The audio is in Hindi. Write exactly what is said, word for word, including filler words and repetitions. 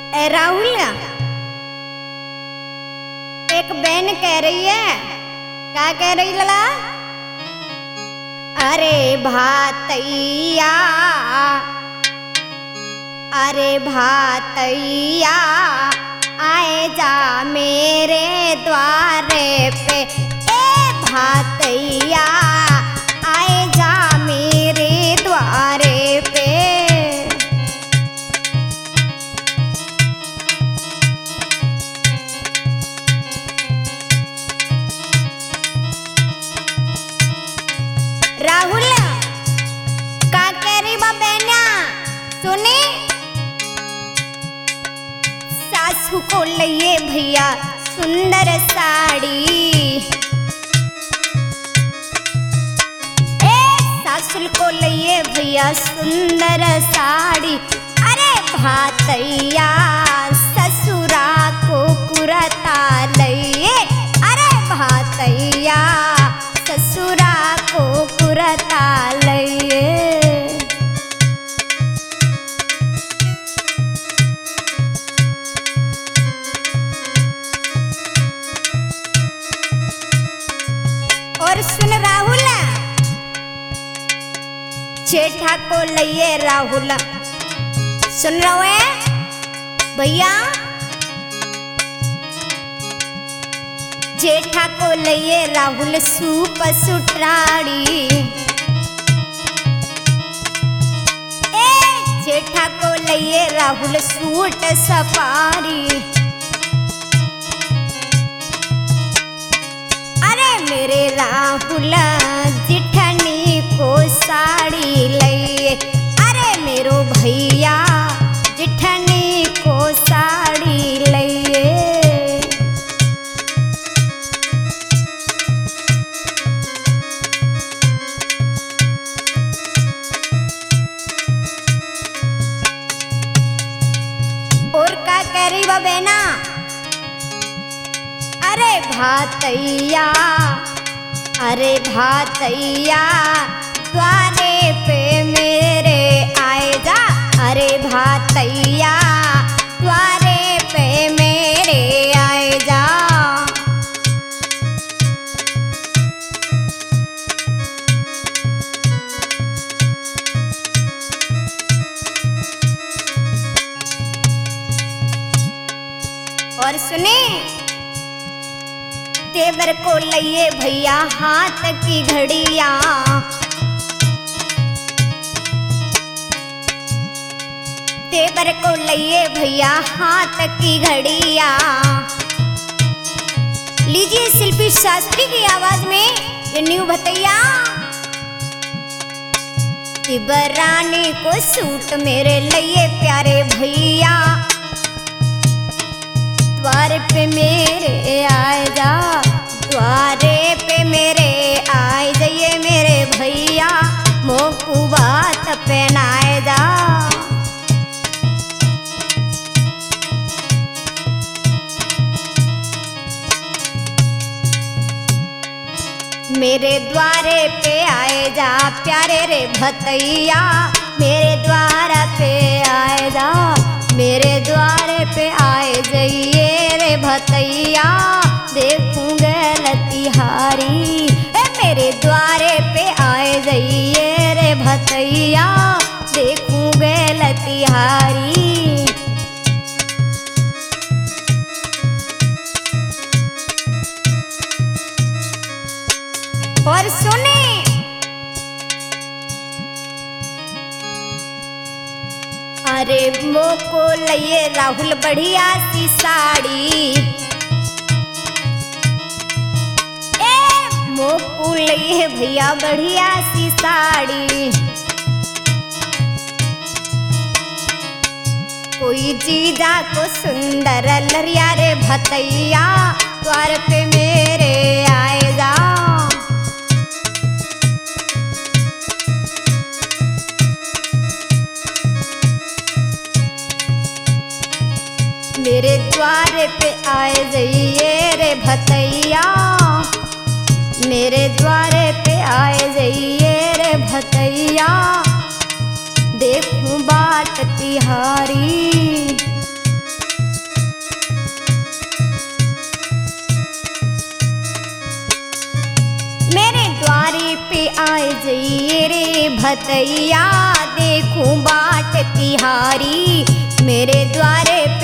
ए राहुल, एक बहन कह रही है। क्या कह रही लला? अरे भातैया, अरे भातैया, आए जा मेरे द्वारे पे। ए भातैया, आए जा मेरे द्वारे पे। राहुल का कह रही बा बहना सुनी। सासू को लिए भैया सुंदर साड़ी। ए सासू को लिए भैया सुंदर साड़ी। अरे भातैया ससुरा को कुरता लइए। अरे भातैया ससुरा को कुरता लइए। और सुन राहुल, जेठा को लइए राहुल। सुन रहे हैं भैया? जेठा को लइए राहुल सूप सुटराड़ी। ए जेठा को लइए राहुल सूट सफारी। अरे मेरे राहुल जिठनी को साड़ी लइए। अरे मेरो भैया जिठनी को साड़ी लइए। और क्या कह रही बा बहना? अरे भातैया, अरे भातैया, द्वारे पे मेरे आए जा। अरे भातैया द्वारे पे मेरे आए जा। और सुने, देवर को लइए भैया हाथ की घड़िया। देवर को लइए भैया हाथ की घड़िया। लीजिए शिल्पी शास्त्री की आवाज में ये न्यू भतैया। तिबरानी को सूट मेरे लइए प्यारे भैया। द्वारे पे मेरे आए जा, द्वारे पे मेरे आए जाइए मेरे भैया। मोकू बात पहनाए जा। मेरे द्वारे पे आए जा प्यारे रे भतैया। मेरे द्वारा पे आए जा, मेरे द्वारे पे आए जाइए रे भतैया। देखूंगे लतिहारी। ए मेरे द्वारे पे आए जाइए रे भतैया। देखूंगे लतिहारी। और सुने, अरे मोको लइए राहुल बढ़िया सी साड़ी। ए मोको लइए भैया बढ़िया सी साड़ी। कोई जीजा को सुंदर लरिया रे भतैया। द्वार पे मेरे आए जा। मेरे द्वारे पे आए जाइए रे भतैया। मेरे द्वारे पे आए जाइए रे भतैया। देखूं बाट तिहारी। आए जाइए रे भतैया देखूं बाट तिहारी मेरे द्वारे